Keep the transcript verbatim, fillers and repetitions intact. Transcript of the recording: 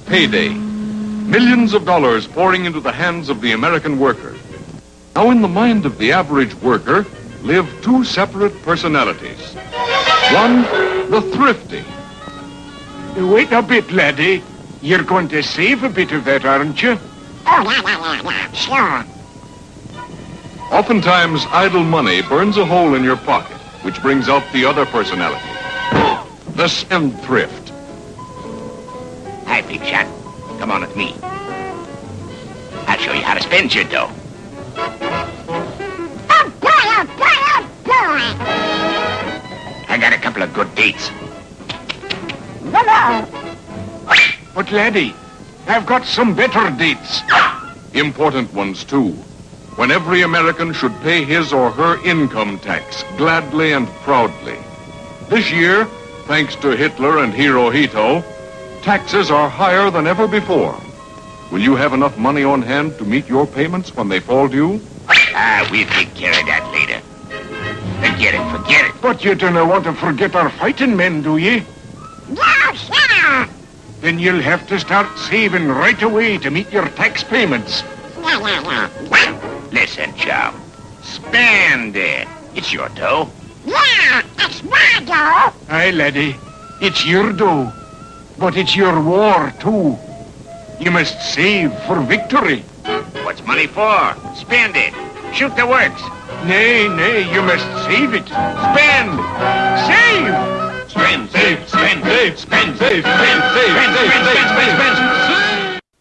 payday. Millions of dollars pouring into the hands of the American worker. Now in the mind of the average worker live two separate personalities. One, the thrifty. Wait a bit, laddie. You're going to save a bit of that, aren't you? Oh, yeah, yeah, yeah, yeah, sure. Oftentimes, idle money burns a hole in your pocket, which brings out the other personality, the spendthrift. Hi, big shot. Come on with me. I'll show you how to spend your dough. Oh, boy, oh, boy, oh, boy. I got a couple of good dates. Hello. But, laddie, I've got some better dates. Important ones, too. When every American should pay his or her income tax gladly and proudly. This year, thanks to Hitler and Hirohito, taxes are higher than ever before. Will you have enough money on hand to meet your payments when they fall due? Ah, we'll take care of that later. Forget it, forget it. But you don't want to forget our fighting men, do you? No, sir. Then you'll have to start saving right away to meet your tax payments. Yeah, yeah, yeah. Yeah, Listen, chum. Spend it. It's your dough. yeah, it's my dough. Aye, laddie. It's your dough. But it's your war, too. You must save for victory. What's money for? Spend it. Shoot the works. Nay, nay, you must save it. Spend! Save! Spend, save, spend, save, spend, save, spend, save, spend, spend, spend, spend, spend, spend.